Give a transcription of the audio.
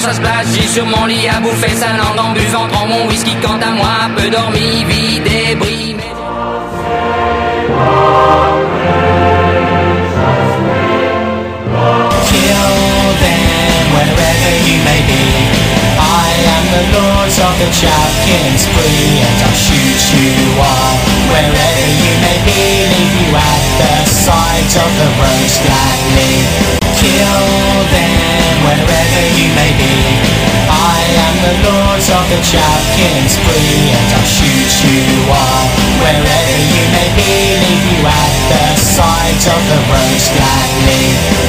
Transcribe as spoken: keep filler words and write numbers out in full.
ça se place. J'ai sur mon lit à bouffer sa langue en buvant trop mon whisky. Quant à moi, peu dormi, vie débris. Kill them wherever you may be. I am the lord of the Champions Spree, and I'll shoot you all wherever you may be. Leave you at the side of the road gladly. Kill them wherever you may be. I am the lord of the Champions Spree, and I'll shoot you all wherever you may be. Leave you at the side of the road gladly.